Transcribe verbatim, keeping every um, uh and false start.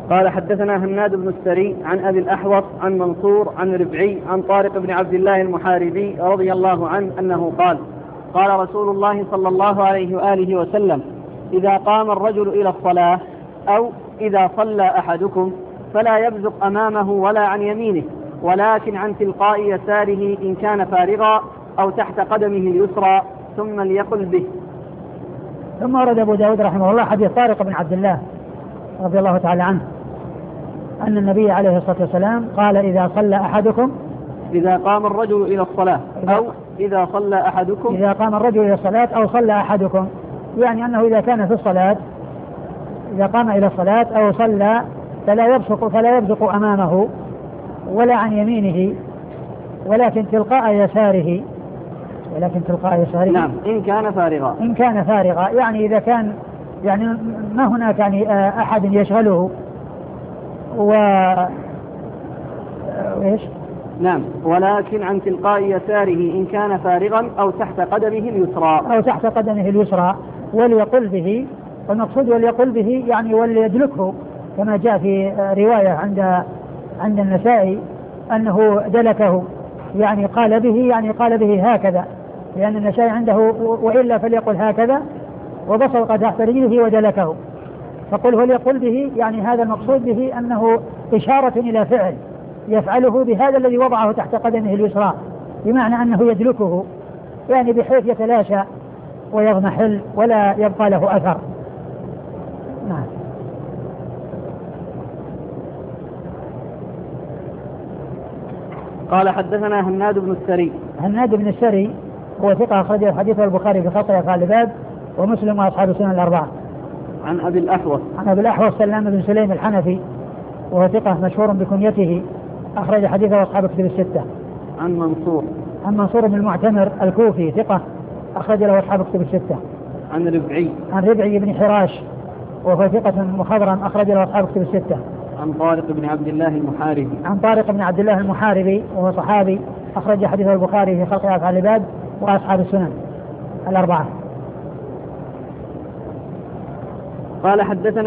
قال حدثنا هناد بن السري عن أبي الأحوص عن منصور عن ربعي عن طارق بن عبد الله المحاربي رضي الله عنه أنه قال قال رسول الله صلى الله عليه وآله وسلم إذا قام الرجل إلى الصلاة أو إذا صلى أحدكم فلا يبزق أمامه ولا عن يمينه ولكن عن تلقاء يساره إن كان فارغا أو تحت قدمه اليسرى ثم ليقل به. ثم ورد أبو داود رحمه الله حديث طارق بن عبد الله رضي الله تعالى عنه أن النبي عليه الصلاة والسلام قال إذا صلى أحدكم إذا قام الرجل إلى الصلاة أو إذا صلى أحدكم إذا قام الرجل إلى الصلاة أو صلى أحدكم، يعني أنه إذا كان في الصلاة إذا قام إلى الصلاة أو صلى فلا يبصق فلا يبزق أمامه ولا عن يمينه ولكن تلقاء يساره ولكن تلقاء يساره نعم إن كان فارغا إن كان فارغا يعني إذا كان يعني ما هناك يعني أحد يشغله و إيش نعم ولكن عن تلقاء يساره إن كان فارغا أو تحت قدمه اليسرى أو تحت قدمه اليسرى وليقل به، والمقصود وليقل به يعني وليدلكه كما جاء في رواية عند عند النسائي أنه دلكه يعني قال به يعني قال به هكذا، لأن النسائي عنده وإلا فليقل هكذا وبصق تحت رجله ودلكه، فقل وليقل به يعني هذا المقصود به أنه إشارة إلى فعل يفعله بهذا الذي وضعه تحت قدمه اليسرى، بمعنى أنه يدلكه يعني بحيث يتلاشى ويضمحل ولا يبقى له أثر. نعم. قال حدثنا هناد بن السري. هناد بن السري هو ثقة أخرجه حديثه البخاري في خلق أفعال العباد ومسلم وأصحاب السنن الأربعة. عن أبي الأحوص. عن أبي الأحوص سلام بن سليم الحنفي وهو ثقة مشهور بكنيته أخرج حديثه أصحاب الكتب الستة. عن منصور. عن منصور بن المعتمر الكوفي ثقة أخرج له أصحاب الكتب الستة. عن ربعي. عن ربعي بن حراش وهو ثقة مخضرم أخرج له أصحاب الكتب الستة. عن طارق بن عبد الله المحاربي. عن طارق بن عبد الله المحاربي وهو صحابي أخرج حديثه البخاري في خلق أفعال العباد وأصحاب السنن الأربعة. قال حدثنا